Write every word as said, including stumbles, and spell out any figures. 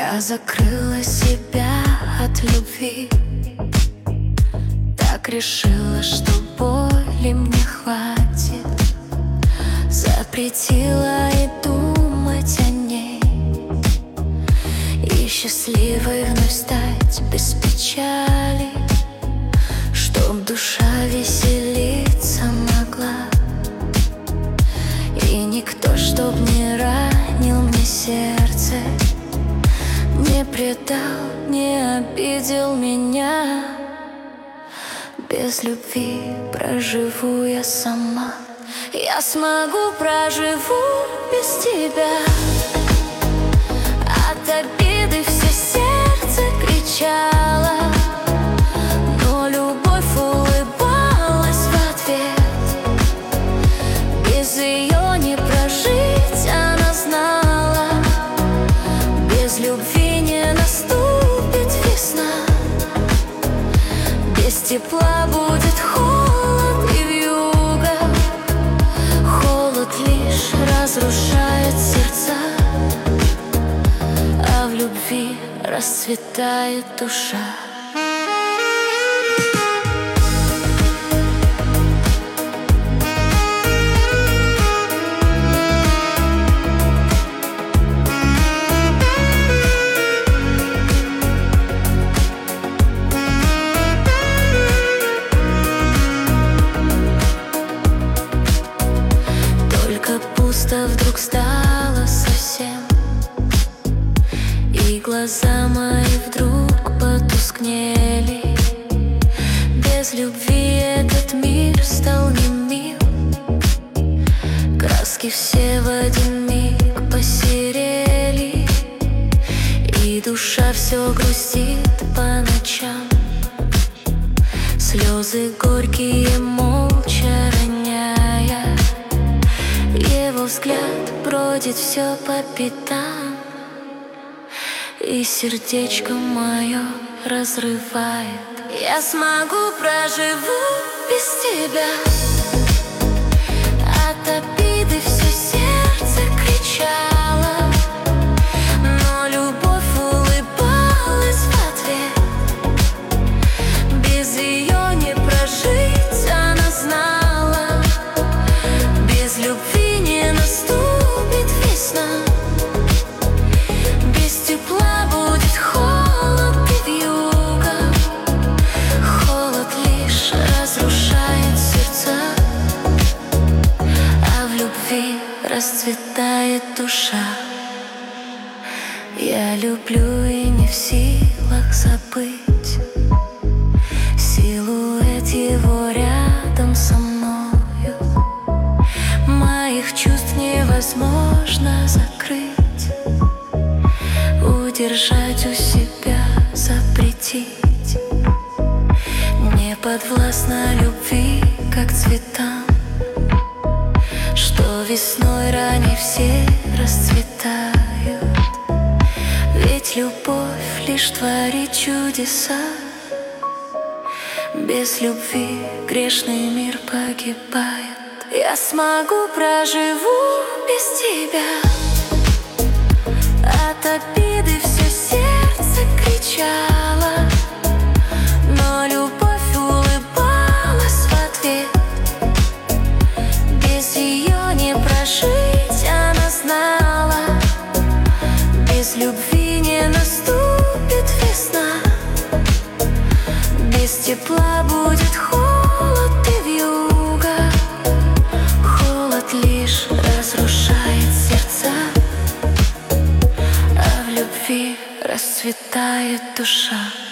Я закрыла себя от любви, так решила, что боли мне хватит. Запретила и думать о ней, и счастливой вновь стать без печали, чтоб душа веселиться могла. И никто, чтоб не ранил мне сердце, не предал, не обидел меня. Без любви проживу я сама. Я смогу, проживу без тебя. От обиды все сердце кричало, но любовь улыбалась в ответ. Без ее не прожить, она знала. Без любви не наступит весна. Без тепла будет холод и вьюга. Холод лишь разрушает сердца, а в любви расцветает душа. Пусто вдруг стало совсем, и глаза мои вдруг потускнели. Без любви этот мир стал немил. Краски все в один миг посерели, и душа все грустит по ночам. Слезы горькие молча роняя, его взгляд бродит все по пятам, и сердечко мое разрывает. Я смогу, проживу без тебя. От обиды все сердце кричало, но любовь улыбалась в ответ. Без ее не прожить, она знала. Без любви не наступит весна. Без тепла будет холод и вьюга. Холод лишь разрушает сердца, а в любви расцветает душа. Я люблю и не в силах забыть силуэт его рядом со мною. Моих чувств невозможно закрыть, удержать у себя, запретить. Не подвластна любви, как цветам, что весной ранее все расцветают. Ведь любовь лишь творит чудеса. Без любви грешный мир погибает. Я смогу, проживу без тебя. От обиды все сердце кричало, но любовь улыбалась в ответ. Без ее не прожить, она знала. Без любви не наступит весна. Без тепла будет холод и вьюга. Холод лишь разрушает сердца, а в любви расцветает душа.